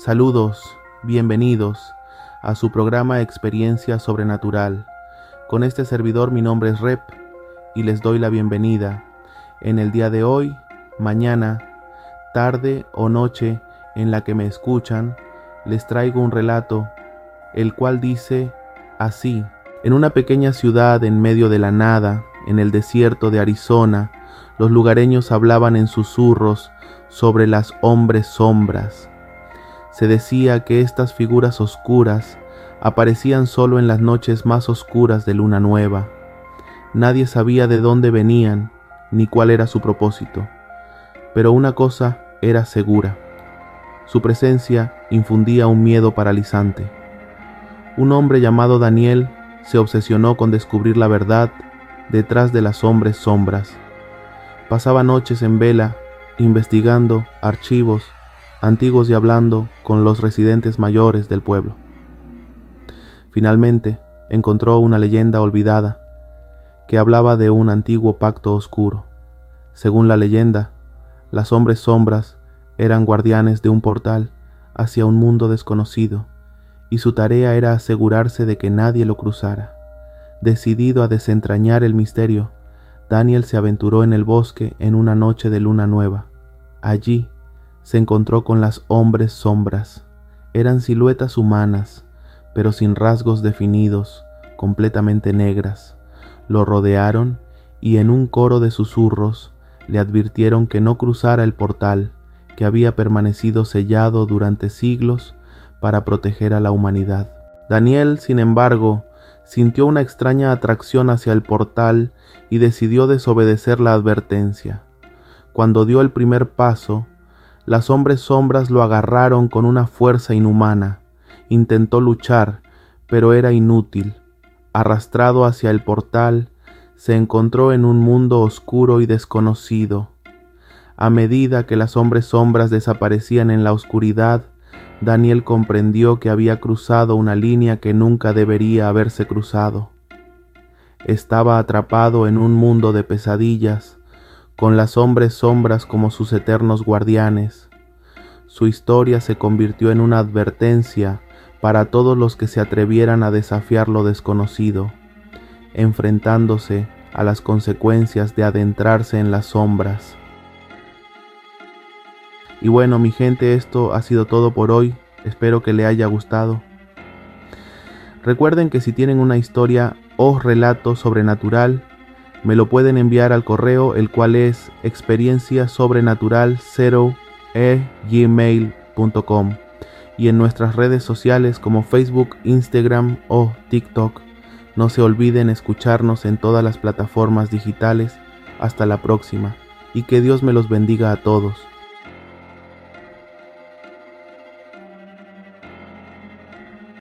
Saludos, bienvenidos a su programa Experiencia Sobrenatural. Con este servidor mi nombre es Rep y les doy la bienvenida. En el día de hoy, mañana, tarde o noche en la que me escuchan, les traigo un relato, el cual dice así: en una pequeña ciudad en medio de la nada, en el desierto de Arizona, los lugareños hablaban en susurros sobre las hombres sombras. Se decía que estas figuras oscuras aparecían solo en las noches más oscuras de luna nueva. Nadie sabía de dónde venían ni cuál era su propósito, pero una cosa era segura: su presencia infundía un miedo paralizante. Un hombre llamado Daniel se obsesionó con descubrir la verdad detrás de las hombres sombras. Pasaba noches en vela, investigando archivos antiguos y hablando con los residentes mayores del pueblo. Finalmente encontró una leyenda olvidada que hablaba de un antiguo pacto oscuro. Según la leyenda, las hombres sombras eran guardianes de un portal hacia un mundo desconocido, y su tarea era asegurarse de que nadie lo cruzara. Decidido a desentrañar el misterio, Daniel se aventuró en el bosque en una noche de luna nueva. Allí se encontró con las hombres sombras. Eran siluetas humanas, pero sin rasgos definidos, completamente negras. Lo rodearon y en un coro de susurros le advirtieron que no cruzara el portal que había permanecido sellado durante siglos para proteger a la humanidad. Daniel, sin embargo, sintió una extraña atracción hacia el portal y decidió desobedecer la advertencia. Cuando dio el primer paso, las hombres sombras lo agarraron con una fuerza inhumana. Intentó luchar, pero era inútil. Arrastrado hacia el portal, se encontró en un mundo oscuro y desconocido. A medida que las hombres sombras desaparecían en la oscuridad, Daniel comprendió que había cruzado una línea que nunca debería haberse cruzado. Estaba atrapado en un mundo de pesadillas, con las hombres sombras como sus eternos guardianes. Su historia se convirtió en una advertencia para todos los que se atrevieran a desafiar lo desconocido, enfrentándose a las consecuencias de adentrarse en las sombras. Y bueno, mi gente, esto ha sido todo por hoy. Espero que le haya gustado. Recuerden que si tienen una historia o relato sobrenatural, me lo pueden enviar al correo, el cual es experienciasobrenatural0@gmail.com, y en nuestras redes sociales como Facebook, Instagram o TikTok. No se olviden escucharnos en todas las plataformas digitales. Hasta la próxima, y que Dios me los bendiga a todos.